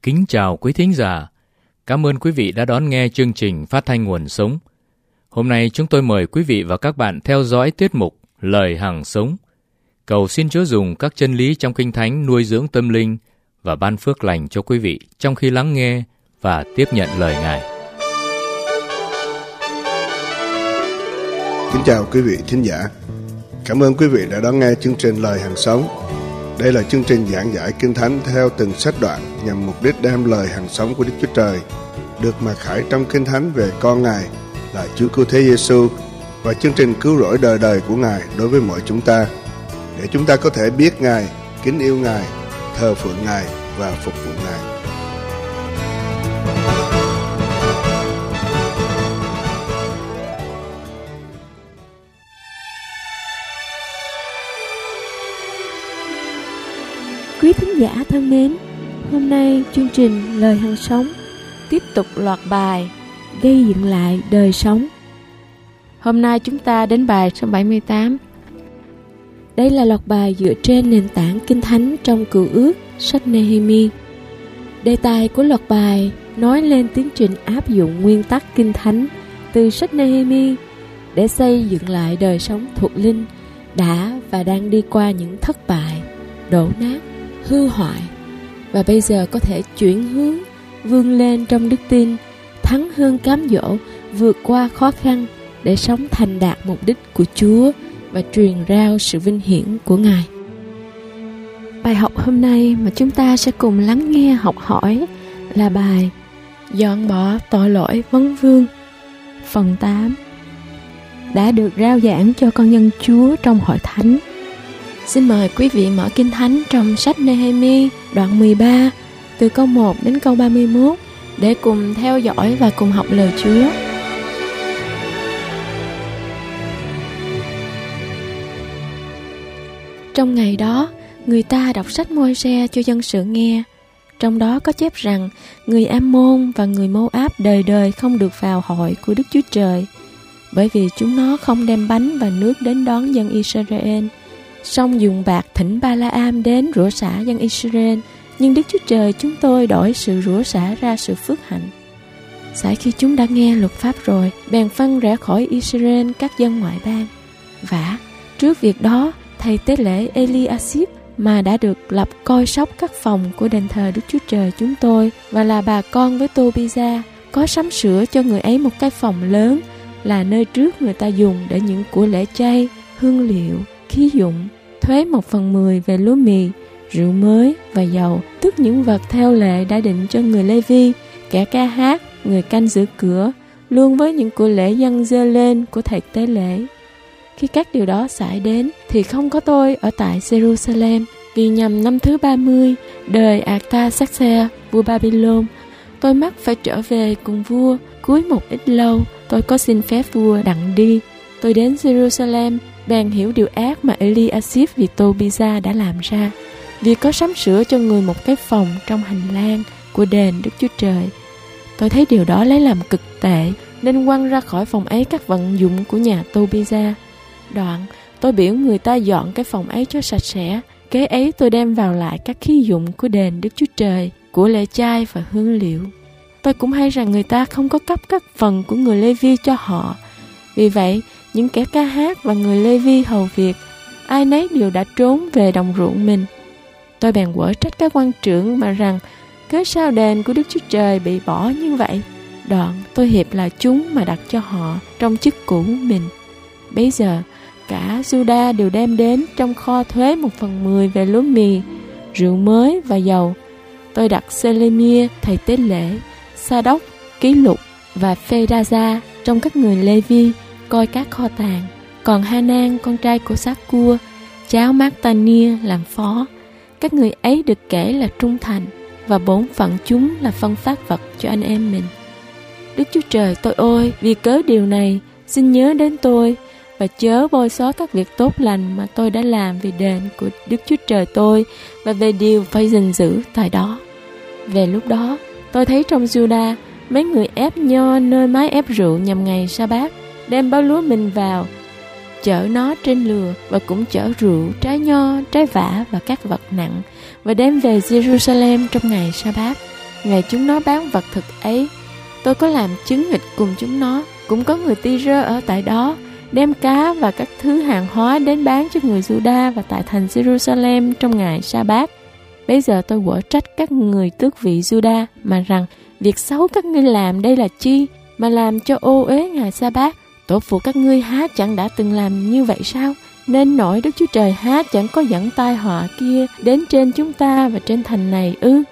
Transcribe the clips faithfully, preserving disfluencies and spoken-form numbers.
Kính chào quý thính giả. Cảm ơn quý vị đã đón nghe chương trình Phát thanh Nguồn Sống. Hôm nay chúng tôi mời quý vị và các bạn theo dõi tiết mục Lời Hằng Sống. Cầu xin Chúa dùng các chân lý trong Kinh Thánh nuôi dưỡng tâm linh và ban phước lành cho quý vị trong khi lắng nghe và tiếp nhận lời Ngài. Kính chào quý vị thính giả. Cảm ơn quý vị đã đón nghe chương trình Lời Hằng Sống. Đây là chương trình giảng giải Kinh Thánh theo từng sách đoạn nhằm mục đích đem lời hằng sống của Đức Chúa Trời được mặc khải trong Kinh Thánh về con Ngài là Chúa Cứu Thế Giêsu và chương trình cứu rỗi đời đời của Ngài đối với mọi chúng ta, để chúng ta có thể biết Ngài, kính yêu Ngài, thờ phượng Ngài và phục vụ Ngài. Quý thính giả thân mến, hôm nay chương trình Lời Hằng Sống tiếp tục loạt bài Gây dựng lại đời sống. Hôm nay chúng ta đến bài số bảy mươi tám. Đây là loạt bài dựa trên nền tảng Kinh Thánh trong Cựu Ước, sách Nehemi. Đề tài của loạt bài nói lên tiến trình áp dụng nguyên tắc Kinh Thánh từ sách Nehemi để xây dựng lại đời sống thuộc linh đã và đang đi qua những thất bại, đổ nát, hư hoại, và bây giờ có thể chuyển hướng, vươn lên trong đức tin, thắng hơn cám dỗ, vượt qua khó khăn để sống thành đạt mục đích của Chúa và truyền rao sự vinh hiển của Ngài. Bài học hôm nay mà chúng ta sẽ cùng lắng nghe học hỏi là bài Dọn bỏ tội lỗi vấn vương, phần tám, đã được rao giảng cho con dân Chúa trong hội thánh. Xin mời quý vị mở Kinh Thánh trong sách Nehemi đoạn mười ba từ câu một đến câu ba mươi mốt để cùng theo dõi và cùng học lời Chúa. Trong ngày đó, người ta đọc sách Môi-se cho dân sự nghe. Trong đó có chép rằng người Am-môn và người Mô-áp đời đời không được vào hội của Đức Chúa Trời, bởi vì chúng nó không đem bánh và nước đến đón dân Israel. Xong dùng bạc thỉnh Ba-la-am đến rủa xả dân Israel, nhưng Đức Chúa Trời chúng tôi đổi sự rủa xả ra sự phước hạnh. Sải khi chúng đã nghe luật pháp rồi, bèn phân rẽ khỏi Israel các dân ngoại bang. Vả, trước việc đó, thầy tế lễ Eliashib mà đã được lập coi sóc các phòng của đền thờ Đức Chúa Trời chúng tôi và là bà con với Tô-bi-gia, có sắm sửa cho người ấy một cái phòng lớn, là nơi trước người ta dùng để những của lễ chay, hương liệu, khí dụng, thuế một phần mười về lúa mì, rượu mới và dầu, tức những vật theo lệ đã định cho người Lê-vi, kẻ ca hát, người canh giữ cửa, luôn với những của lễ dâng dơ lên của thầy tế lễ. Khi các điều đó xảy đến, thì không có tôi ở tại Jerusalem, vì nhằm năm thứ ba mươi, đời Artaxerxes, vua Babylon, tôi mắc phải trở về cùng vua. Cuối một ít lâu, tôi có xin phép vua đặng đi. Tôi đến Jerusalem, bèn hiểu điều ác mà Eliashib vì Tô-bi-gia đã làm ra, vì có sắm sửa cho người một cái phòng trong hành lang của đền Đức Chúa Trời. Tôi thấy điều đó lấy làm cực tệ, nên quăng ra khỏi phòng ấy các vận dụng của nhà Tô-bi-gia. Đoạn, tôi biểu người ta dọn cái phòng ấy cho sạch sẽ. Kế ấy tôi đem vào lại các khí dụng của đền Đức Chúa Trời, của lễ chay và hương liệu. Tôi cũng hay rằng người ta không có cấp các phần của người Lê-vi cho họ. Vì vậy, những kẻ ca hát và người Lê-vi hầu việc, ai nấy đều đã trốn về đồng ruộng mình. Tôi bèn quở trách các quan trưởng mà rằng, cớ sao đền của Đức Chúa Trời bị bỏ như vậy? Đoạn, tôi hiệp là chúng mà đặt cho họ trong chức cũ mình. Bấy giờ, cả Juda đều đem đến trong kho thuế một phần mười về lúa mì, rượu mới và dầu. Tôi đặt Selemia, thầy tế lễ, Sa-đốc, ký lục và Phê-đa-gia trong các người Lê-vi coi các kho tàng. Còn Ha-nan, con trai của Sát-cua, cháu Mát-ta-nia làm phó. Các người ấy được kể là trung thành, và bổn phận chúng là phân phát vật cho anh em mình. Đức Chúa Trời tôi ơi, vì cớ điều này, xin nhớ đến tôi, và chớ bôi xóa các việc tốt lành mà tôi đã làm vì đền của Đức Chúa Trời tôi, và về điều phải gìn giữ tại đó. Về lúc đó, tôi thấy trong Juda mấy người ép nho nơi mái ép rượu nhằm ngày Sa-bát, đem bao lúa mình vào, chở nó trên lừa, và cũng chở rượu, trái nho, trái vả và các vật nặng, và đem về Jerusalem trong ngày Sa-bát. ngày chúng nó bán vật thực ấy, tôi có làm chứng nghịch cùng chúng nó. Cũng có người Ty-rơ ở tại đó, đem cá và các thứ hàng hóa đến bán cho người Giu-đa và tại thành Jerusalem trong ngày Sa-bát. Bây giờ tôi quở trách các người tước vị Giu-đa mà rằng, việc xấu các ngươi làm đây là chi, mà làm cho ô uế ngày Sa-bát? Tổ phụ các ngươi há chẳng đã từng làm như vậy sao? Nên nỗi Đức Chúa Trời há chẳng có dẫn tai họa kia đến trên chúng ta và trên thành này ư?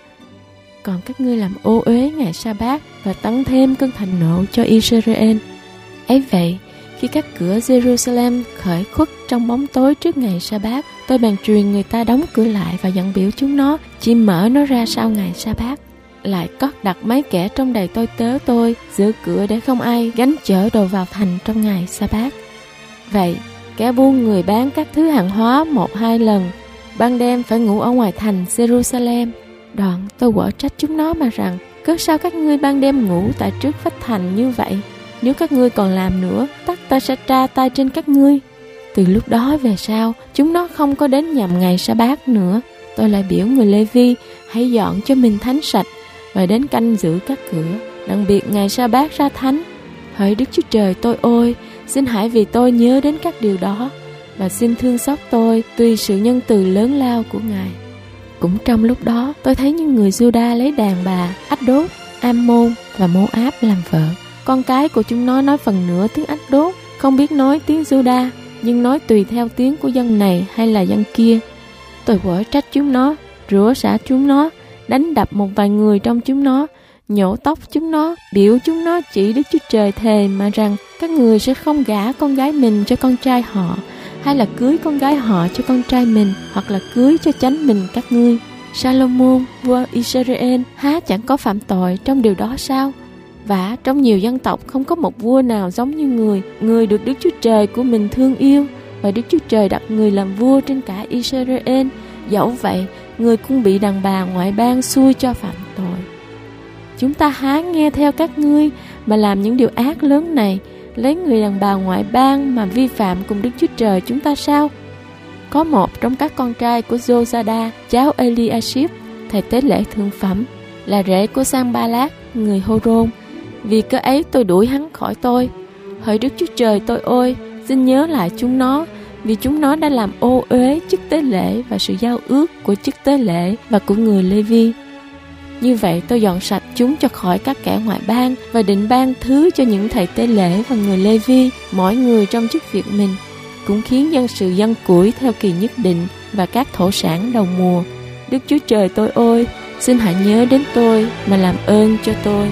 Còn các ngươi làm ô uế ngày Sa-bát và tăng thêm cơn thịnh nộ cho Israel. Ấy vậy, khi các cửa Jerusalem khởi khuất trong bóng tối trước ngày Sa-bát, tôi bèn truyền người ta đóng cửa lại và dặn biểu chúng nó chỉ mở nó ra sau ngày Sa-bát. Lại cất đặt mấy kẻ trong đầy tôi tớ tôi giữ cửa để không ai gánh chở đồ vào thành trong ngày Sa-bát. Vậy, kẻ buôn người bán các thứ hàng hóa một hai lần, ban đêm phải ngủ ở ngoài thành Jerusalem. Đoạn tôi quở trách chúng nó mà rằng, cớ sao các ngươi ban đêm ngủ tại trước vách thành như vậy? Nếu các ngươi còn làm nữa, tất ta sẽ tra tay trên các ngươi. Từ lúc đó về sau, chúng nó không có đến nhằm ngày Sa-bát nữa. Tôi lại biểu người Lê-vi hãy dọn cho mình thánh sạch và đến canh giữ các cửa, đặc biệt ngày Sa-bát ra thánh. Hỡi Đức Chúa Trời tôi ôi, xin hãy vì tôi nhớ đến các điều đó và xin thương xót tôi tùy sự nhân từ lớn lao của Ngài. Cũng trong lúc đó, tôi thấy những người Giu-đa lấy đàn bà Ách-đốt, Am-môn và Mô-áp làm vợ. Con cái của chúng nó nói phần nửa tiếng Ách-đốt, không biết nói tiếng Giu-đa, nhưng nói tùy theo tiếng của dân này hay là dân kia. Tôi quở trách chúng nó, rủa xả chúng nó, đánh đập một vài người trong chúng nó, nhổ tóc chúng nó, biểu chúng nó chỉ Đức Chúa Trời thề mà rằng các người sẽ không gả con gái mình cho con trai họ, hay là cưới con gái họ cho con trai mình, hoặc là cưới cho chánh mình các ngươi. Salomon, vua Israel, há chẳng có phạm tội trong điều đó sao? Và trong nhiều dân tộc không có một vua nào giống như người, người được Đức Chúa Trời của mình thương yêu, và Đức Chúa Trời đặt người làm vua trên cả Israel. Dẫu vậy, người cũng bị đàn bà ngoại bang xui cho phạm tội. Chúng ta há nghe theo các ngươi mà làm những điều ác lớn này, lấy người đàn bà ngoại bang mà vi phạm cùng Đức Chúa Trời chúng ta sao? Có một trong các con trai của Josada, cháu Eliashib, thầy tế lễ thượng phẩm, là rể của Sanballat, người Hô-rôn. Vì cớ ấy tôi đuổi hắn khỏi tôi. Hỡi Đức Chúa Trời tôi ôi, xin nhớ lại chúng nó, vì chúng nó đã làm ô uế chức tế lễ và sự giao ước của chức tế lễ và của người Lê-vi. Như vậy tôi dọn sạch chúng cho khỏi các kẻ ngoại bang và định ban thứ cho những thầy tế lễ và người Lê-vi, mỗi người trong chức việc mình, cũng khiến dân sự dân củi theo kỳ nhất định và các thổ sản đầu mùa. Đức Chúa Trời tôi ôi, xin hãy nhớ đến tôi mà làm ơn cho tôi.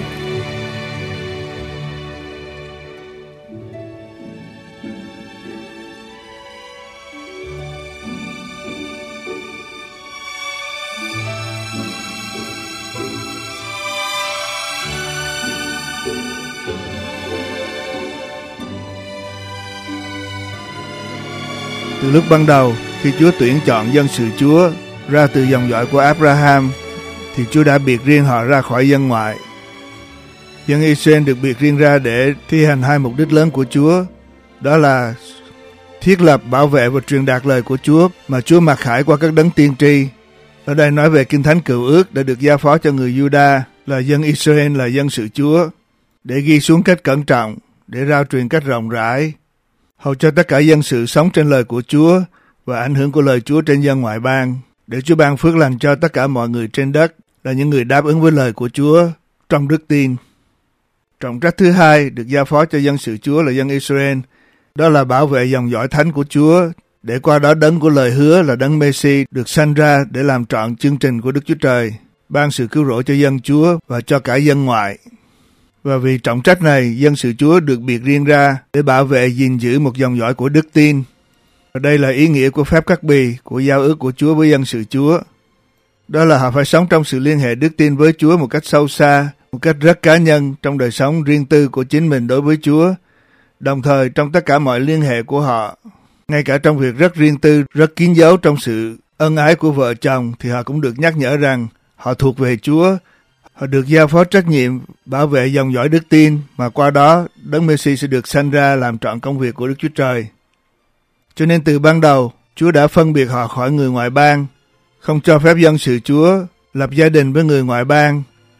Từ lúc ban đầu, khi Chúa tuyển chọn dân sự Chúa ra từ dòng dõi của Abraham, thì Chúa đã biệt riêng họ ra khỏi dân ngoại. Dân Israel được biệt riêng ra để thi hành hai mục đích lớn của Chúa, đó là thiết lập, bảo vệ và truyền đạt lời của Chúa mà Chúa mặc khải qua các đấng tiên tri. Ở đây nói về Kinh Thánh Cựu Ước đã được giao phó cho người Juda là dân Israel là dân sự Chúa, để ghi xuống cách cẩn trọng, để rao truyền cách rộng rãi, hầu cho tất cả dân sự sống trên lời của Chúa và ảnh hưởng của lời Chúa trên dân ngoại bang, để Chúa ban phước lành cho tất cả mọi người trên đất là những người đáp ứng với lời của Chúa trong đức tin. Trọng trách thứ hai được giao phó cho dân sự Chúa là dân Israel, đó là bảo vệ dòng dõi thánh của Chúa, để qua đó đấng của lời hứa là đấng Mê-si được sanh ra để làm trọn chương trình của Đức Chúa Trời, ban sự cứu rỗi cho dân Chúa và cho cả dân ngoại. Và vì trọng trách này, dân sự Chúa được biệt riêng ra để bảo vệ gìn giữ một dòng dõi của đức tin. Và đây là ý nghĩa của phép cắt bì, của giao ước của Chúa với dân sự Chúa. Đó là họ phải sống trong sự liên hệ đức tin với Chúa một cách sâu xa, một cách rất cá nhân trong đời sống riêng tư của chính mình đối với Chúa, đồng thời trong tất cả mọi liên hệ của họ, ngay cả trong việc rất riêng tư, rất kín dấu trong sự ân ái của vợ chồng, thì họ cũng được nhắc nhở rằng họ thuộc về Chúa. Họ được giao phó trách nhiệm bảo vệ dòng dõi đức tin mà qua đó đấng Mê-si sẽ được sanh ra làm trọn công việc của Đức Chúa Trời. Cho nên từ ban đầu, Chúa đã phân biệt họ khỏi người ngoại bang, không cho phép dân sự Chúa lập gia đình với người ngoại bang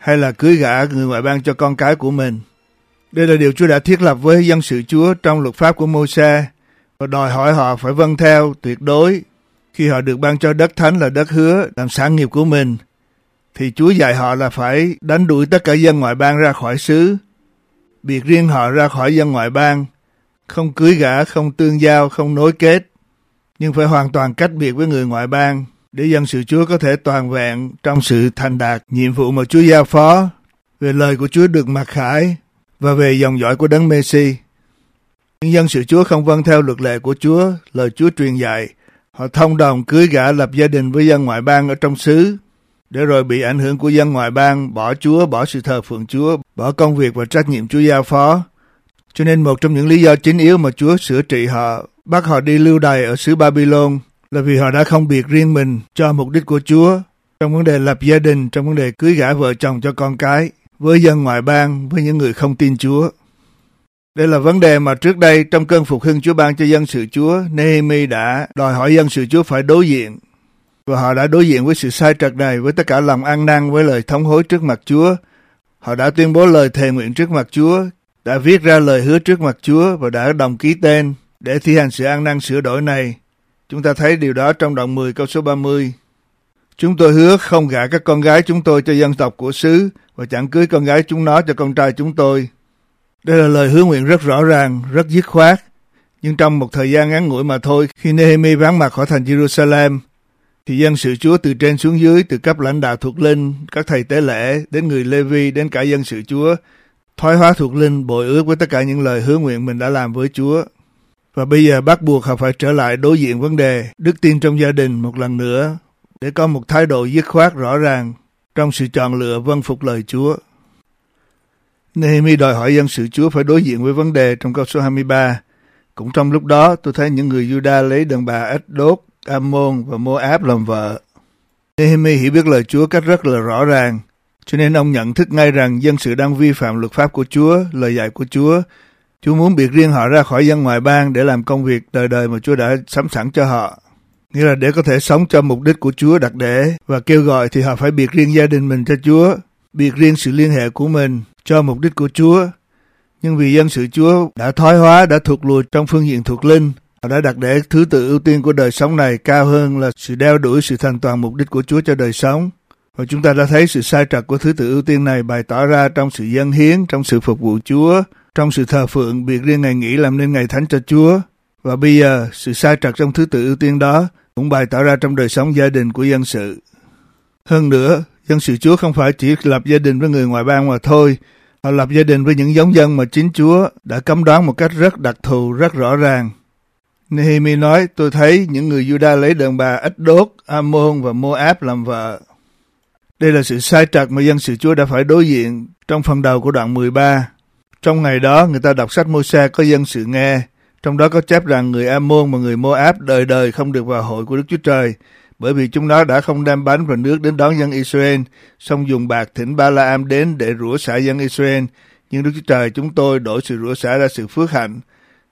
hay là cưới gả người ngoại bang cho con cái của mình. Đây là điều Chúa đã thiết lập với dân sự Chúa trong luật pháp của Mô-se và đòi hỏi họ phải vâng theo tuyệt đối khi họ được ban cho đất thánh là đất hứa làm sản nghiệp của mình. Thì Chúa dạy họ là phải đánh đuổi tất cả dân ngoại bang ra khỏi xứ, biệt riêng họ ra khỏi dân ngoại bang, không cưới gả, không tương giao, không nối kết, nhưng phải hoàn toàn cách biệt với người ngoại bang để dân sự Chúa có thể toàn vẹn trong sự thành đạt nhiệm vụ mà Chúa giao phó về lời của Chúa được mặc khải và về dòng dõi của Đấng Mê-si. Nhưng dân sự Chúa không vâng theo luật lệ của Chúa, lời Chúa truyền dạy. Họ thông đồng cưới gả lập gia đình với dân ngoại bang ở trong xứ, để rồi bị ảnh hưởng của dân ngoại bang bỏ Chúa, bỏ sự thờ phượng Chúa, bỏ công việc và trách nhiệm Chúa giao phó. Cho nên một trong những lý do chính yếu mà Chúa sửa trị họ, bắt họ đi lưu đày ở xứ Babylon là vì họ đã không biệt riêng mình cho mục đích của Chúa trong vấn đề lập gia đình, trong vấn đề cưới gả vợ chồng cho con cái với dân ngoại bang, với những người không tin Chúa. Đây là vấn đề mà trước đây trong cơn phục hưng Chúa ban cho dân sự Chúa, Nehemi đã đòi hỏi dân sự Chúa phải đối diện. Và họ đã đối diện với sự sai trật này với tất cả lòng ăn năn, với lời thống hối trước mặt Chúa. Họ đã tuyên bố lời thề nguyện trước mặt Chúa, đã viết ra lời hứa trước mặt Chúa và đã đồng ký tên để thi hành sự ăn năn sửa đổi này. Chúng ta thấy điều đó trong đoạn mười câu số ba mươi. Chúng tôi hứa không gả các con gái chúng tôi cho dân tộc của xứ và chẳng cưới con gái chúng nó cho con trai chúng tôi. Đây là lời hứa nguyện rất rõ ràng, rất dứt khoát. Nhưng trong một thời gian ngắn ngủi mà thôi, khi Nehemi vắng mặt khỏi thành Jerusalem, thì dân sự Chúa từ trên xuống dưới, từ cấp lãnh đạo thuộc linh, các thầy tế lễ, đến người Lê-vi, đến cả dân sự Chúa, thoái hóa thuộc linh, bội ước với tất cả những lời hứa nguyện mình đã làm với Chúa. Và bây giờ bắt buộc họ phải trở lại đối diện vấn đề đức tin trong gia đình một lần nữa, để có một thái độ dứt khoát rõ ràng trong sự chọn lựa vâng phục lời Chúa. Nehemi đòi hỏi dân sự Chúa phải đối diện với vấn đề trong câu số hai mươi ba. Cũng trong lúc đó, tôi thấy những người Juda lấy đàn bà Ách-đốt, Ammon và Mô-áp làm vợ. Nehemi hiểu biết lời Chúa cách rất là rõ ràng, cho nên ông nhận thức ngay rằng dân sự đang vi phạm luật pháp của Chúa, lời dạy của Chúa. Chúa muốn biệt riêng họ ra khỏi dân ngoại bang để làm công việc đời đời mà Chúa đã sắm sẵn cho họ. Nghĩa là để có thể sống cho mục đích của Chúa đặt để và kêu gọi thì họ phải biệt riêng gia đình mình cho Chúa, biệt riêng sự liên hệ của mình cho mục đích của Chúa. Nhưng vì dân sự Chúa đã thoái hóa, đã thụt lùi trong phương diện thuộc linh, họ đã đặt để thứ tự ưu tiên của đời sống này cao hơn là sự đeo đuổi sự thành toàn mục đích của Chúa cho đời sống. Và chúng ta đã thấy sự sai trật của thứ tự ưu tiên này bày tỏ ra trong sự dâng hiến, trong sự phục vụ Chúa, trong sự thờ phượng biệt riêng ngày nghỉ làm nên ngày thánh cho Chúa. Và bây giờ, sự sai trật trong thứ tự ưu tiên đó cũng bày tỏ ra trong đời sống gia đình của dân sự. Hơn nữa, dân sự Chúa không phải chỉ lập gia đình với người ngoại bang mà thôi. Họ lập gia đình với những giống dân mà chính Chúa đã cấm đoán một cách rất đặc thù, rất rõ ràng. Nehemi nói, tôi thấy những người Juda lấy đàn bà Ách-đốt, Ammon và Mô-áp làm vợ. Đây là sự sai trật mà dân sự Chúa đã phải đối diện trong phần đầu của đoạn mười ba. Trong ngày đó, người ta đọc sách Mô-se có dân sự nghe. Trong đó có chép rằng người Ammon và người Mô-áp đời đời không được vào hội của Đức Chúa Trời, bởi vì chúng nó đã không đem bánh và nước đến đón dân Israel, xong dùng bạc thỉnh Ba-la-am đến để rủa xả dân Israel. Nhưng Đức Chúa Trời chúng tôi đổi sự rủa xả ra sự phước hạnh.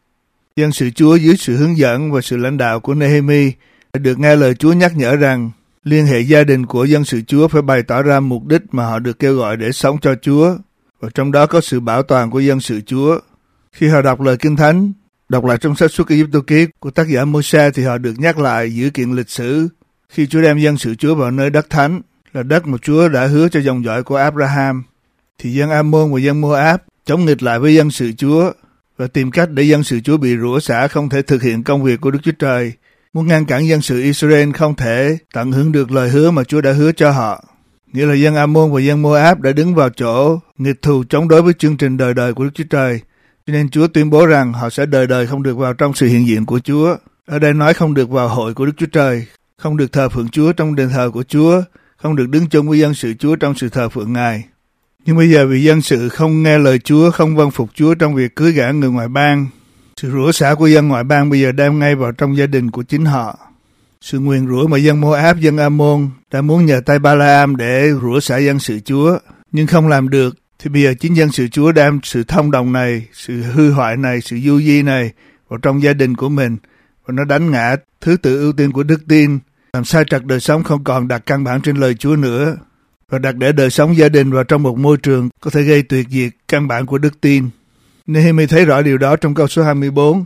Dân sự Chúa dưới sự hướng dẫn và sự lãnh đạo của Nehemi được nghe lời Chúa nhắc nhở rằng liên hệ gia đình của dân sự Chúa phải bày tỏ ra mục đích mà họ được kêu gọi để sống cho Chúa, và trong đó có sự bảo toàn của dân sự Chúa. Khi họ đọc lời Kinh Thánh, đọc lại trong sách Xuất Ai-cập ký của tác giả Mô-se thì họ được nhắc lại dữ kiện lịch sử khi Chúa đem dân sự Chúa vào nơi đất thánh, là đất mà Chúa đã hứa cho dòng dõi của Abraham. Thì dân Ammon và dân Mô-áp chống nghịch lại với dân sự Chúa và tìm cách để dân sự Chúa bị rủa xả không thể thực hiện công việc của Đức Chúa Trời, muốn ngăn cản dân sự Israel không thể tận hưởng được lời hứa mà Chúa đã hứa cho họ. Nghĩa là dân Ammon và dân Mô-áp đã đứng vào chỗ nghịch thù chống đối với chương trình đời đời của Đức Chúa Trời. Cho nên Chúa tuyên bố rằng họ sẽ đời đời không được vào trong sự hiện diện của Chúa. Ở đây nói không được vào hội của Đức Chúa Trời, không được thờ phượng Chúa trong đền thờ của Chúa, không được đứng chung với dân sự Chúa trong sự thờ phượng Ngài. Nhưng bây giờ vì dân sự không nghe lời Chúa, không vâng phục Chúa trong việc cưới gả người ngoại bang, sự rủa xả của dân ngoại bang bây giờ đem ngay vào trong gia đình của chính họ. Sự nguyền rủa mà dân Mô-áp, dân Ammon đã muốn nhờ tay Ba-la-am để rủa xả dân sự Chúa, nhưng không làm được, thì bây giờ chính dân sự Chúa đem sự thông đồng này, sự hư hoại này, sự du di này vào trong gia đình của mình, và nó đánh ngã thứ tự ưu tiên của đức tin, làm sai trật đời sống không còn đặt căn bản trên lời Chúa nữa. và đặt để đời sống gia đình vào trong một môi trường có thể gây tuyệt diệt căn bản của đức tin. Nehemi thấy rõ điều đó trong câu số hai mươi bốn.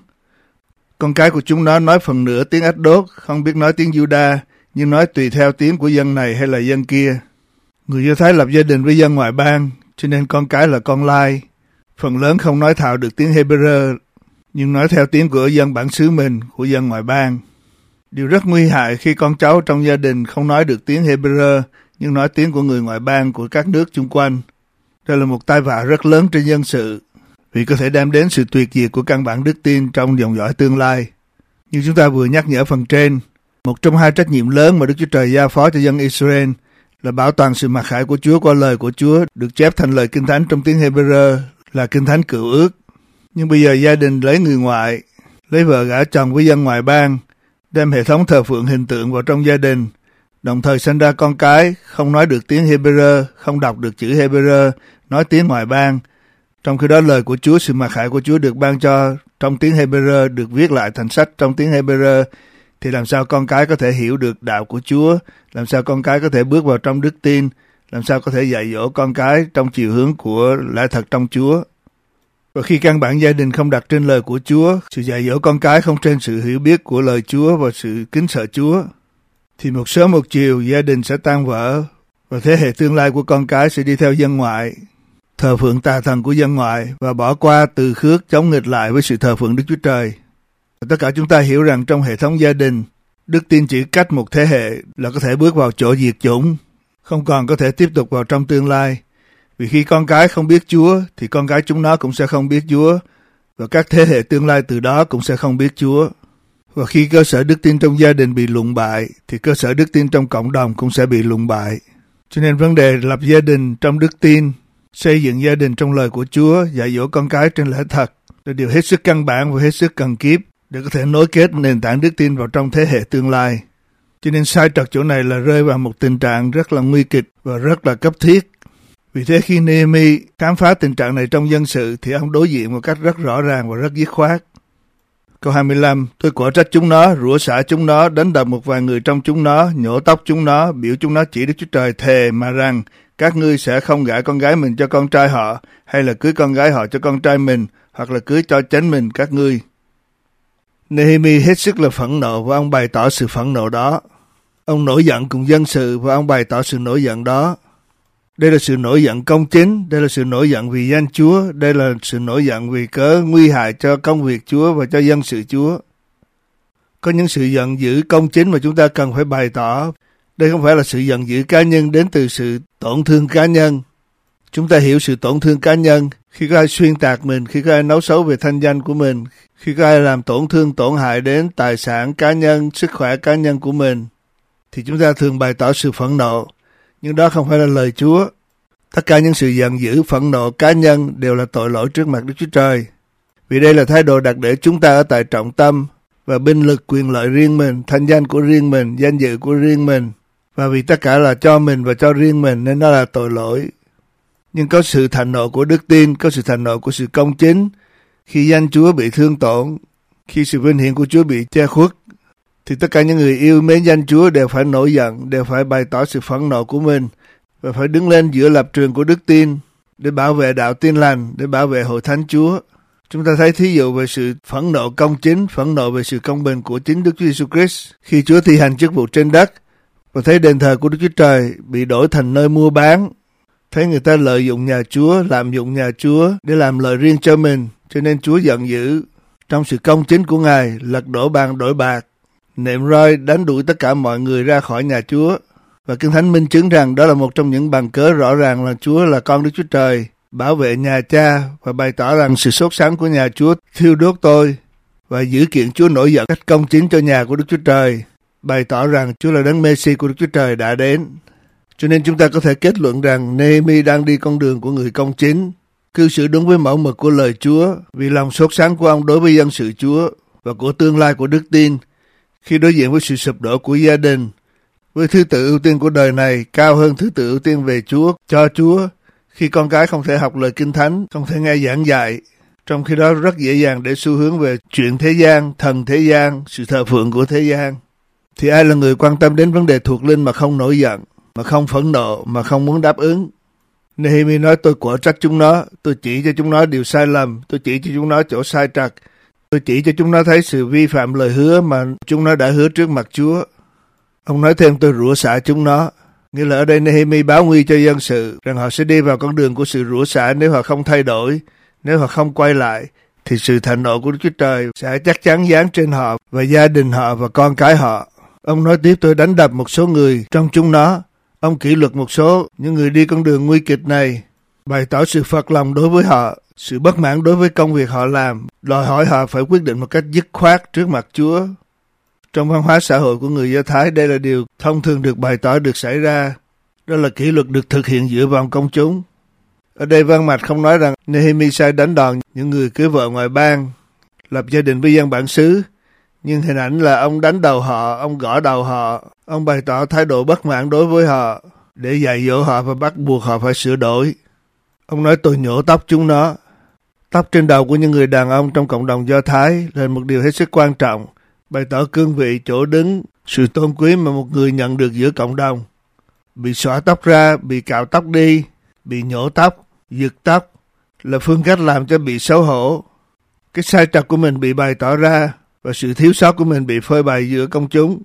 Con cái của chúng nó nói phần nửa tiếng Ách Đốt, không biết nói tiếng Juda, nhưng nói tùy theo tiếng của dân này hay là dân kia. Người Do Thái lập gia đình với dân ngoại bang, cho nên con cái là con lai. Phần lớn không nói thạo được tiếng Hebrew, nhưng nói theo tiếng của dân bản xứ mình, của dân ngoại bang. Điều rất nguy hại khi con cháu trong gia đình không nói được tiếng Hebrew, nhưng nói tiếng của người ngoại bang của các nước chung quanh. Đây là một tai vạ rất lớn trên dân sự, vì có thể đem đến sự tuyệt diệt của căn bản đức tin trong dòng dõi tương lai. Như chúng ta vừa nhắc nhở phần trên, một trong hai trách nhiệm lớn mà Đức Chúa Trời giao phó cho dân Israel là bảo toàn sự mặc khải của Chúa qua lời của Chúa được chép thành lời Kinh Thánh trong tiếng Hebrew là Kinh Thánh Cựu Ước. Nhưng bây giờ gia đình lấy người ngoại, lấy vợ gả chồng với dân ngoại bang, đem hệ thống thờ phượng hình tượng vào trong gia đình, đồng thời sinh ra con cái không nói được tiếng Hebrew, không đọc được chữ Hebrew, nói tiếng ngoại bang. Trong khi đó lời của Chúa, sự mặc khải của Chúa được ban cho trong tiếng Hebrew, được viết lại thành sách trong tiếng Hebrew, thì làm sao con cái có thể hiểu được đạo của Chúa, làm sao con cái có thể bước vào trong đức tin, làm sao có thể dạy dỗ con cái trong chiều hướng của lẽ thật trong Chúa. Và khi căn bản gia đình không đặt trên lời của Chúa, sự dạy dỗ con cái không trên sự hiểu biết của lời Chúa và sự kính sợ Chúa, thì một sớm một chiều gia đình sẽ tan vỡ và thế hệ tương lai của con cái sẽ đi theo dân ngoại, thờ phượng tà thần của dân ngoại và bỏ qua từ khước chống nghịch lại với sự thờ phượng Đức Chúa Trời. Và tất cả chúng ta hiểu rằng trong hệ thống gia đình, đức tin chỉ cách một thế hệ là có thể bước vào chỗ diệt chủng, không còn có thể tiếp tục vào trong tương lai. Vì khi con cái không biết Chúa, thì con cái chúng nó cũng sẽ không biết Chúa, và các thế hệ tương lai từ đó cũng sẽ không biết Chúa. Và khi cơ sở đức tin trong gia đình bị lụng bại, thì cơ sở đức tin trong cộng đồng cũng sẽ bị lụng bại. Cho nên vấn đề lập gia đình trong đức tin, xây dựng gia đình trong lời của Chúa, dạy dỗ con cái trên lẽ thật là điều hết sức căn bản và hết sức cần kiếp để có thể nối kết nền tảng đức tin vào trong thế hệ tương lai. Cho nên sai trật chỗ này là rơi vào một tình trạng rất là nguy kịch và rất là cấp thiết. Vì thế khi Nehemi khám phá tình trạng này trong dân sự thì ông đối diện một cách rất rõ ràng và rất dứt khoát. Câu hai mươi lăm, tôi quở trách chúng nó, rủa xả chúng nó, đánh đập một vài người trong chúng nó, nhổ tóc chúng nó, biểu chúng nó chỉ Đức Chúa Trời thề mà rằng các ngươi sẽ không gả con gái mình cho con trai họ, hay là cưới con gái họ cho con trai mình, hoặc là cưới cho chánh mình các ngươi. Nehemi hết sức là phẫn nộ và ông bày tỏ sự phẫn nộ đó. Ông nổi giận cùng dân sự và ông bày tỏ sự nổi giận đó. Đây là sự nổi giận công chính, đây là sự nổi giận vì danh Chúa, đây là sự nổi giận vì cớ nguy hại cho công việc Chúa và cho dân sự Chúa. Có những sự giận dữ công chính mà chúng ta cần phải bày tỏ. Đây không phải là sự giận dữ cá nhân đến từ sự tổn thương cá nhân. Chúng ta hiểu sự tổn thương cá nhân khi có ai xuyên tạc mình, khi có ai nói xấu về thanh danh của mình, khi có ai làm tổn thương, tổn hại đến tài sản cá nhân, sức khỏe cá nhân của mình, thì chúng ta thường bày tỏ sự phẫn nộ. Nhưng đó không phải là lời Chúa. Tất cả những sự giận dữ, phẫn nộ cá nhân đều là tội lỗi trước mặt Đức Chúa Trời. Vì đây là thái độ đặt để chúng ta ở tại trọng tâm và binh lực quyền lợi riêng mình, thanh danh của riêng mình, danh dự của riêng mình. Và vì tất cả là cho mình và cho riêng mình nên nó là tội lỗi. Nhưng có sự thạnh nộ của đức tin, có sự thạnh nộ của sự công chính. Khi danh Chúa bị thương tổn, khi sự vinh hiển của Chúa bị che khuất, thì tất cả những người yêu mến danh Chúa đều phải nổi giận, đều phải bày tỏ sự phẫn nộ của mình và phải đứng lên giữa lập trường của đức tin để bảo vệ đạo tin lành, để bảo vệ hội thánh Chúa. Chúng ta thấy thí dụ về sự phẫn nộ công chính, phẫn nộ về sự công bình của chính Đức Chúa Giêsu Christ khi Chúa thi hành chức vụ trên đất và thấy đền thờ của Đức Chúa Trời bị đổi thành nơi mua bán, thấy người ta lợi dụng nhà Chúa, lạm dụng nhà Chúa để làm lợi riêng cho mình, cho nên Chúa giận dữ. Trong sự công chính của Ngài, lật đổ bàn đổi bạc, nệm roi đánh đuổi tất cả mọi người ra khỏi nhà Chúa. Và Kinh Thánh minh chứng rằng đó là một trong những bằng cớ rõ ràng là Chúa là con Đức Chúa Trời, bảo vệ nhà Cha và bày tỏ rằng sự sốt sắng của nhà Chúa thiêu đốt tôi và dữ kiện Chúa nổi giận cách công chính cho nhà của Đức Chúa Trời, bày tỏ rằng Chúa là đấng Mê-si của Đức Chúa Trời đã đến. Cho nên chúng ta có thể kết luận rằng Nehemi đang đi con đường của người công chính, cư xử đúng với mẫu mực của lời Chúa vì lòng sốt sắng của ông đối với dân sự Chúa và của tương lai của đức tin. Khi đối diện với sự sụp đổ của gia đình, với thứ tự ưu tiên của đời này cao hơn thứ tự ưu tiên về Chúa, cho Chúa, khi con cái không thể học lời Kinh Thánh, không thể nghe giảng dạy, trong khi đó rất dễ dàng để xu hướng về chuyện thế gian, thần thế gian, sự thờ phượng của thế gian, thì ai là người quan tâm đến vấn đề thuộc linh mà không nổi giận? mà không phẫn nộ, mà không muốn đáp ứng. Nehemi nói tôi quở trách chúng nó, tôi chỉ cho chúng nó điều sai lầm, tôi chỉ cho chúng nó chỗ sai trật, tôi chỉ cho chúng nó thấy sự vi phạm lời hứa mà chúng nó đã hứa trước mặt Chúa. Ông nói thêm tôi rủa xả chúng nó. Nghĩa là ở đây Nehemi báo nguy cho dân sự rằng họ sẽ đi vào con đường của sự rủa xả nếu họ không thay đổi, nếu họ không quay lại, thì sự thạnh nộ của Đức Chúa Trời sẽ chắc chắn giáng trên họ và gia đình họ và con cái họ. Ông nói tiếp tôi đánh đập một số người trong chúng nó. Ông kỷ luật một số những người đi con đường nguy kịch này, bày tỏ sự phật lòng đối với họ, sự bất mãn đối với công việc họ làm, đòi hỏi họ phải quyết định một cách dứt khoát trước mặt Chúa. Trong văn hóa xã hội của người Do Thái, đây là điều thông thường được bày tỏ được xảy ra. Đó là kỷ luật được thực hiện dựa vào công chúng. Ở đây văn mạch không nói rằng Nehemi sai đánh đòn những người cưới vợ ngoại bang, lập gia đình với dân bản xứ, nhưng hình ảnh là ông đánh đầu họ, ông gõ đầu họ, ông bày tỏ thái độ bất mãn đối với họ để dạy dỗ họ và bắt buộc họ phải sửa đổi. Ông nói tôi nhổ tóc chúng nó. Tóc trên đầu của những người đàn ông trong cộng đồng Do Thái là một điều hết sức quan trọng, bày tỏ cương vị, chỗ đứng, sự tôn quý mà một người nhận được giữa cộng đồng. Bị xõa tóc ra, bị cạo tóc đi, bị nhổ tóc, giật tóc là phương cách làm cho bị xấu hổ. Cái sai trật của mình bị bày tỏ ra và sự thiếu sót của mình bị phơi bày giữa công chúng.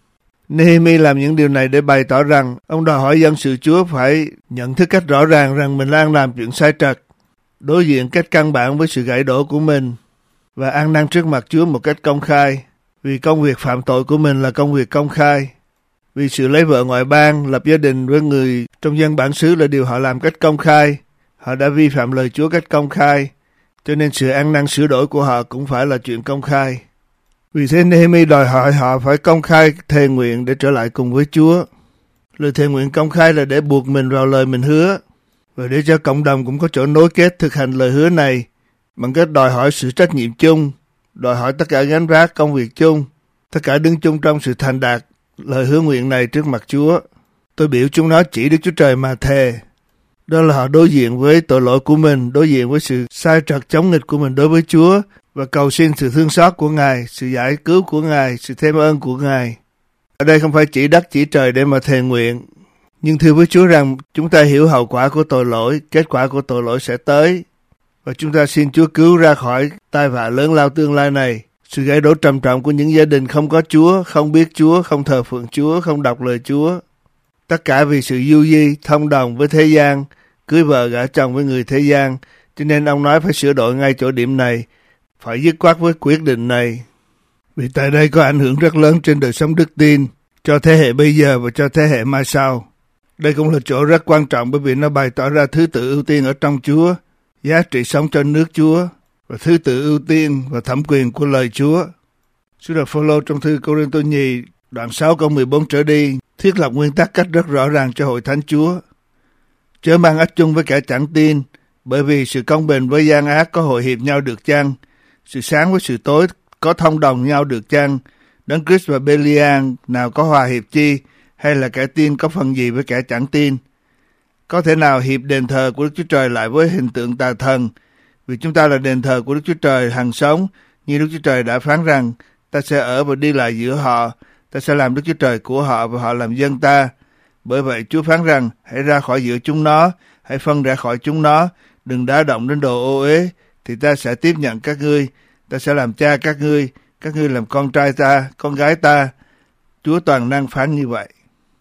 Nehemi làm những điều này để bày tỏ rằng ông đòi hỏi dân sự Chúa phải nhận thức cách rõ ràng rằng mình đang làm chuyện sai trật, đối diện cách căn bản với sự gãy đổ của mình và ăn năn trước mặt Chúa một cách công khai. Vì công việc phạm tội của mình là công việc công khai. Vì sự lấy vợ ngoại bang, lập gia đình với người trong dân bản xứ là điều họ làm cách công khai. Họ đã vi phạm lời Chúa cách công khai, cho nên sự ăn năn sửa đổi của họ cũng phải là chuyện công khai. Vì thế Nehemi đòi hỏi họ phải công khai thề nguyện để trở lại cùng với Chúa. Lời thề nguyện công khai là để buộc mình vào lời mình hứa, và để cho cộng đồng cũng có chỗ nối kết thực hành lời hứa này bằng cách đòi hỏi sự trách nhiệm chung, đòi hỏi tất cả gánh vác công việc chung, tất cả đứng chung trong sự thành đạt lời hứa nguyện này trước mặt Chúa. Tôi biểu chúng nó chỉ Đức Chúa Trời mà thề. Đó là họ đối diện với tội lỗi của mình, đối diện với sự sai trật chống nghịch của mình đối với Chúa và cầu xin sự thương xót của Ngài, sự giải cứu của Ngài, sự thêm ơn của Ngài. Ở đây không phải chỉ đất chỉ trời để mà thề nguyện, nhưng thưa với Chúa rằng chúng ta hiểu hậu quả của tội lỗi, kết quả của tội lỗi sẽ tới, và chúng ta xin Chúa cứu ra khỏi tai vạ lớn lao tương lai này, sự gãy đổ trầm trọng của những gia đình không có Chúa, không biết Chúa, không thờ phượng Chúa, không đọc lời Chúa. Tất cả vì sự du di, thông đồng với thế gian, cưới vợ gả chồng với người thế gian, cho nên ông nói phải sửa đổi ngay chỗ điểm này, phải dứt khoát với quyết định này. Vì tại đây có ảnh hưởng rất lớn trên đời sống đức tin, cho thế hệ bây giờ và cho thế hệ mai sau. Đây cũng là chỗ rất quan trọng bởi vì nó bày tỏ ra thứ tự ưu tiên ở trong Chúa, giá trị sống cho nước Chúa, và thứ tự ưu tiên và thẩm quyền của lời Chúa. Sứ đồ Phao-lô trong thư Cô-rinh-tô nhì đoạn sáu câu mười bốn trở đi thiết lập nguyên tắc cách rất rõ ràng cho hội thánh Chúa. Chớ mang ách chung với kẻ chẳng tin, bởi vì sự công bình với gian ác có hội hiệp nhau được chăng? Sự sáng với sự tối có thông đồng nhau được chăng? Đấng Christ và Belian nào có hòa hiệp chi? Hay là kẻ tin có phần gì với kẻ chẳng tin? Có thể nào hiệp đền thờ của Đức Chúa Trời lại với hình tượng tà thần? Vì chúng ta là đền thờ của Đức Chúa Trời hằng sống, như Đức Chúa Trời đã phán rằng, ta sẽ ở và đi lại giữa họ, ta sẽ làm Đức Chúa Trời của họ và họ làm dân ta. Bởi vậy Chúa phán rằng, hãy ra khỏi giữa chúng nó, hãy phân rẽ khỏi chúng nó, đừng đá động đến đồ ô uế, thì ta sẽ tiếp nhận các ngươi, ta sẽ làm cha các ngươi, các ngươi làm con trai ta, con gái ta. Chúa toàn năng phán như vậy.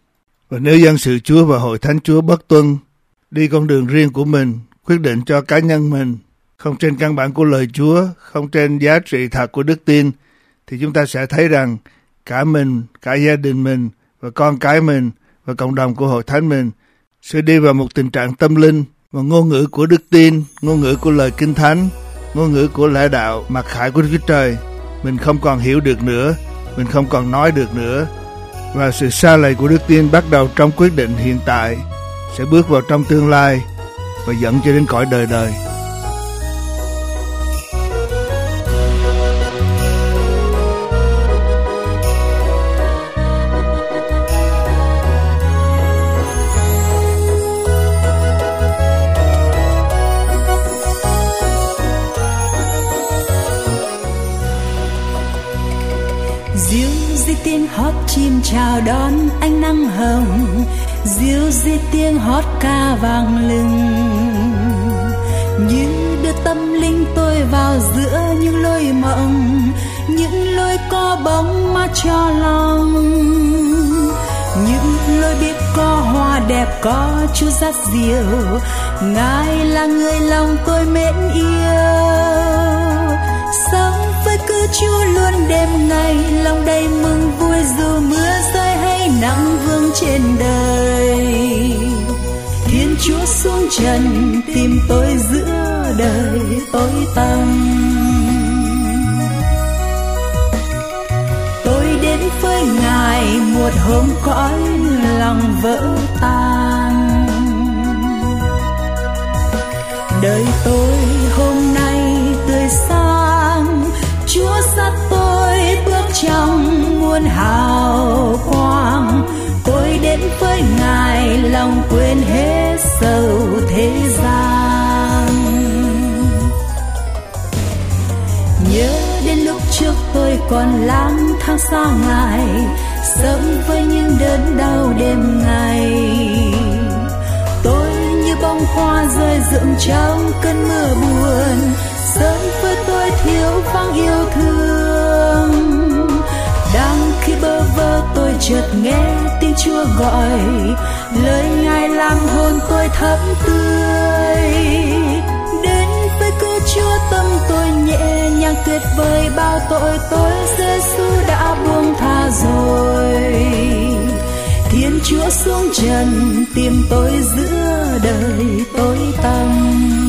Và nếu dân sự Chúa và hội thánh Chúa bất tuân, đi con đường riêng của mình, quyết định cho cá nhân mình, không trên căn bản của lời Chúa, không trên giá trị thật của đức tin, thì chúng ta sẽ thấy rằng cả mình, cả gia đình mình và con cái mình và cộng đồng của hội thánh mình sẽ đi vào một tình trạng tâm linh và ngôn ngữ của đức tin, ngôn ngữ của lời Kinh Thánh, ngôn ngữ của lẽ đạo mặc khải của Đức Chúa Trời. Mình không còn hiểu được nữa, mình không còn nói được nữa, và sự sa lầy của đức tin bắt đầu trong quyết định hiện tại, sẽ bước vào trong tương lai và dẫn cho đến cõi đời đời. Diêu dây tiên hót chim chào đón ánh nắng hồng, Diêu diết tiếng hót ca vang lừng, như đưa tâm linh tôi vào giữa những lối mộng, những lối có bóng mát cho lòng, những lối biết có hoa đẹp có Chúa dắt dìu. Ngài là người lòng tôi mến yêu, sống với cứu Chúa luôn đêm ngày, lòng đầy mừng vui dù mưa rơi hay nắng vương trên đời. Thiên Chúa xuống trần tìm tôi giữa đời tối tăm, tôi đến với Ngài một hôm cõi lòng vỡ tan. Đời tôi hôm nay tươi sáng, Chúa dắt tôi bước trong muôn hào quang. Tôi đến với Ngài lòng quên hết sầu thế gian. Nhớ đến lúc trước tôi còn lang thang xa Ngài, sống với những đớn đau đêm ngày. Tôi như bông hoa rơi rụng trong cơn mưa buồn, sống với tôi thiếu vắng yêu thương. Đang khi bơ vơ tôi chợt nghe tiếng Chúa gọi, lời Ngài làm hồn tôi thấm tươi. Đến với cứu Chúa tâm tôi nhẹ nhàng tuyệt vời, bao tội tôi Giêsu đã buông tha rồi. Thiên Chúa xuống trần tìm tôi giữa đời tối tăm.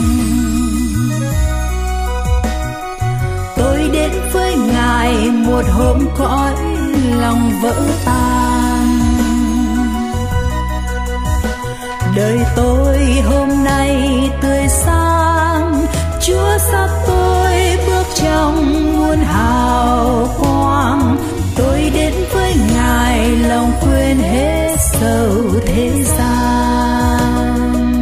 Tôi đến với Ngài một hôm cõi lòng vỡ tan. Đời tôi hôm nay tươi sáng, Chúa dắt tôi bước trong muôn hào quang. Tôi đến với Ngài lòng quên hết sầu thế gian.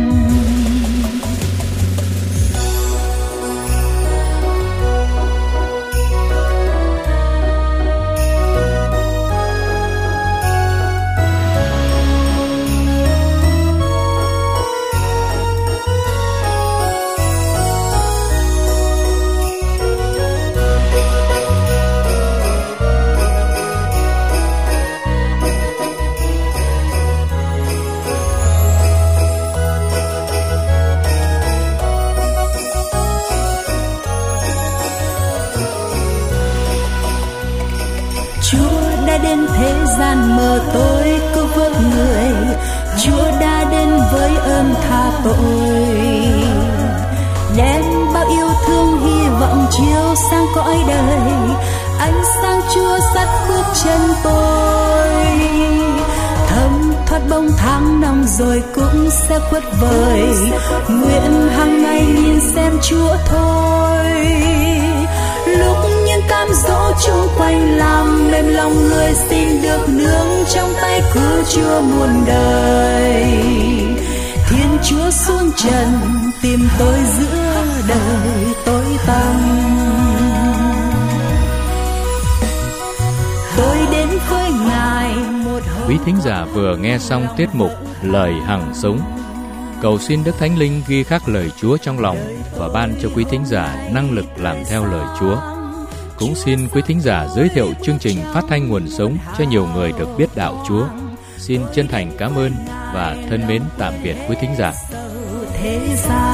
Đến thế gian mờ tối cứu vớt người, Chúa đã đến với ơn tha tội, đem bao yêu thương hy vọng chiếu sang cõi đời. Ánh sáng Chúa dắt bước chân tôi, thấm thoát bóng tháng năm rồi cũng sẽ khuất vời. Nguyện hàng ngày nhìn xem Chúa thôi, lúc những cám dỗ chung quanh làm mềm lòng người, xin được nương trong tay cứu Chúa muôn đời. Thiên Chúa xuống trần tìm tôi giữa đời tối tăm. Tôi đến với Ngài một hôm. Quý thính giả vừa nghe xong tiết mục Lời Hằng Sống. Cầu xin Đức Thánh Linh ghi khắc lời Chúa trong lòng và ban cho quý thính giả năng lực làm theo lời Chúa. Cũng xin quý thính giả giới thiệu chương trình phát thanh nguồn sống cho nhiều người được biết đạo Chúa. Xin chân thành cảm ơn và thân mến tạm biệt quý thính giả.